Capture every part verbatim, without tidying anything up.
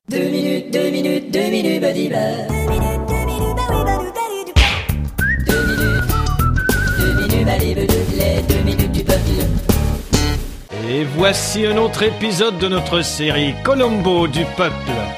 Deux minutes, deux minutes, deux minutes, badiba. Deux minutes, deux minutes, Deux minutes, deux minutes, badiba, les deux minutes du peuple. Et voici un autre épisode de notre série Colombo du peuple.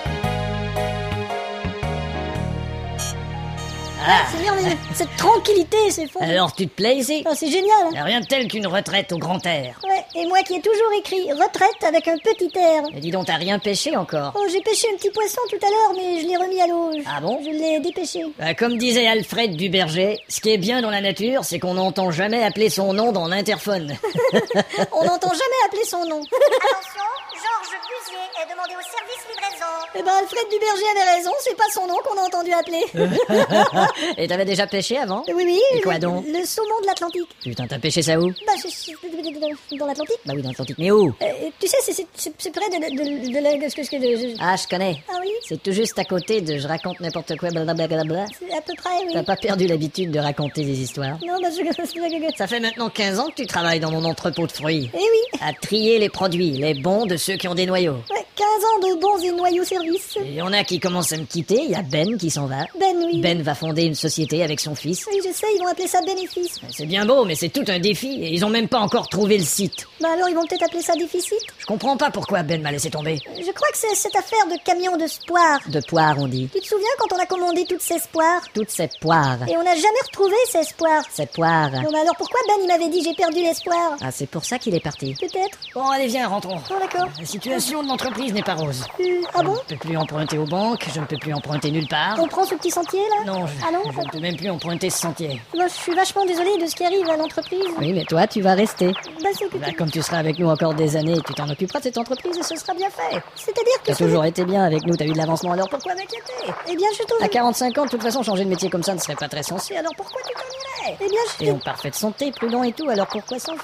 Ah, Seigneur, mais cette tranquillité, c'est fou. Alors tu te plais ici? Ah, c'est génial. Y'a rien de tel qu'une retraite au grand air. Ouais, et moi qui ai toujours écrit retraite avec un petit air. Et dis donc, t'as rien pêché encore? Oh, j'ai pêché un petit poisson tout à l'heure, mais je l'ai remis à l'eau. Ah bon? Je l'ai dépêché. Bah, comme disait Alfred Duberger, ce qui est bien dans la nature, c'est qu'on n'entend jamais appeler son nom dans l'interphone. On n'entend jamais appeler son nom. Attention, Georges Busier est demandé au service livraison. Eh ben, Alfred Duberger avait raison, c'est pas son nom qu'on a entendu appeler. Et t'avais déjà pêché avant? Oui, oui. Et quoi le, donc? Le saumon de l'Atlantique. Putain, t'as pêché ça où? Bah, c'est, c'est, dans l'Atlantique. Bah oui, dans l'Atlantique, mais où? Euh, tu sais, c'est, c'est, c'est, c'est près de, de, de, de la... Ce que, ce que, de, Ah, je connais. Ah oui? C'est tout juste à côté de je raconte n'importe quoi, blablabla. C'est à peu près, oui. T'as pas perdu l'habitude de raconter des histoires? Non, bah, je... Ça fait maintenant quinze ans que tu travailles dans mon entrepôt de fruits. Eh oui. À trier les produits, les bons de ceux qui ont des noyaux. Ouais, quinze ans de bons et noyaux services. Il y en a qui commencent à me quitter, il y a Ben qui s'en va. Ben, oui. Ben va fonder une société avec son fils. Oui, je sais, ils vont appeler ça bénéfice. C'est bien beau, mais c'est tout un défi et ils ont même pas encore trouvé le site. Bah alors, ils vont peut-être appeler ça déficit. Je comprends pas pourquoi Ben m'a laissé tomber. Je crois que c'est cette affaire de camion de poires. De poires, on dit. Tu te souviens quand on a commandé toutes ces poires? Toutes ces poires. Et on n'a jamais retrouvé ces poires. Ces poires. Non, mais alors pourquoi Ben il m'avait dit j'ai perdu l'espoir? Ah, c'est pour ça qu'il est parti. Peut-être. Bon, allez, viens, rentrons. Oh, d'accord. La situation de l'entreprise n'est pas rose. Euh, ah bon? Je ne peux plus emprunter aux banques, je ne peux plus emprunter nulle part. On prend ce petit sentier là? Non, je, Ah non? je ne peux même plus emprunter ce sentier. Moi, je suis vachement désolée de ce qui arrive à l'entreprise. Oui, mais toi, tu vas rester. Bah, c'est que Bah, tu- comme tu seras avec nous encore des années, tu t'en occuperas de cette entreprise et ce sera bien fait. C'est-à-dire que T'as ce- toujours été bien avec nous, t'as eu de l'avancement, alors pourquoi m'inquiéter? Eh bien, je trouve... À quarante-cinq ans, de toute façon, changer de métier comme ça ne serait pas très sensé, alors pourquoi tu t'ennuierais? Eh bien, je... Et en parfaite santé, prudent et tout, alors pourquoi s'en faire?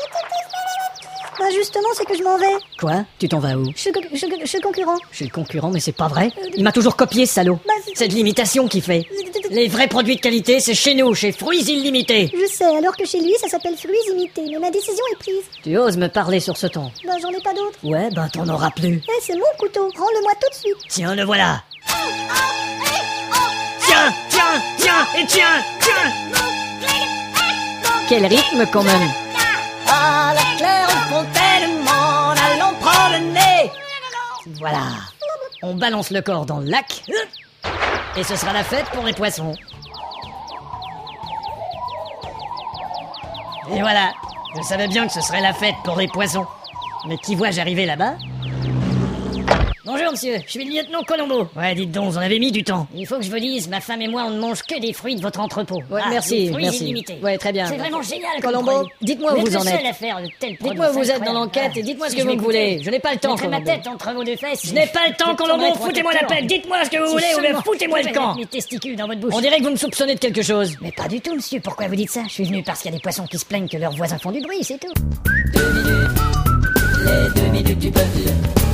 Bah, justement, c'est que je m'en vais. Quoi? Tu t'en vas où? Je suis, co- je, suis- je suis concurrent. Je suis le concurrent, mais c'est pas vrai. Il m'a toujours copié, ce salaud. Bah, c'est- C'est de l'imitation qu'il fait. Les vrais produits de qualité, c'est chez nous, chez Fruits Illimités. Je sais, alors que chez lui, ça s'appelle fruits imités. Mais ma décision est prise. Tu oses me parler sur ce ton? Bah, j'en ai pas d'autre. Ouais, ben t'en auras plus. Eh, c'est mon couteau. Rends-le-moi tout de suite. Tiens, le voilà. Tiens, tiens, tiens, et tiens, tiens. Quel rythme quand même. À la claire fontaine, m'en allons promener. Voilà. On balance le corps dans le lac. Et ce sera la fête pour les poissons. Et voilà. Je savais bien que ce serait la fête pour les poissons. Mais qui vois-je arriver là-bas? Bonjour monsieur, je suis le lieutenant Colombo. Ouais, dites donc, vous en avez mis du temps. Il faut que je vous dise, ma femme et moi, on ne mange que des fruits de votre entrepôt. Ouais, Ah, merci, des fruits merci. illimités. Ouais, très bien. C'est vraiment génial comme Colombo, produit. dites-moi où Vous vous êtes en le êtes. seul à faire de tels produits. Dites-moi où vous c'est êtes dans incroyable. l'enquête et Ah, dites-moi si ce que je vous m'écoutais, voulez. Je n'ai pas le temps, mettrai ma Colombo. tête entre vos deux fesses. Je n'ai pas le temps, Je Colombo, tournerai foutez-moi la protecteur. paix. Dites-moi ce que vous Si voulez ou bien seulement foutez-moi vous le pouvez camp. mettre mes testicules dans votre bouche. On dirait que vous me soupçonnez de quelque chose. Mais pas du tout, monsieur. Pourquoi vous dites ça? Je suis venu parce qu'il y a des poissons qui se plaignent que leurs voisins font du bruit, c'est tout. Deux minutes, les deux minutes du peuple.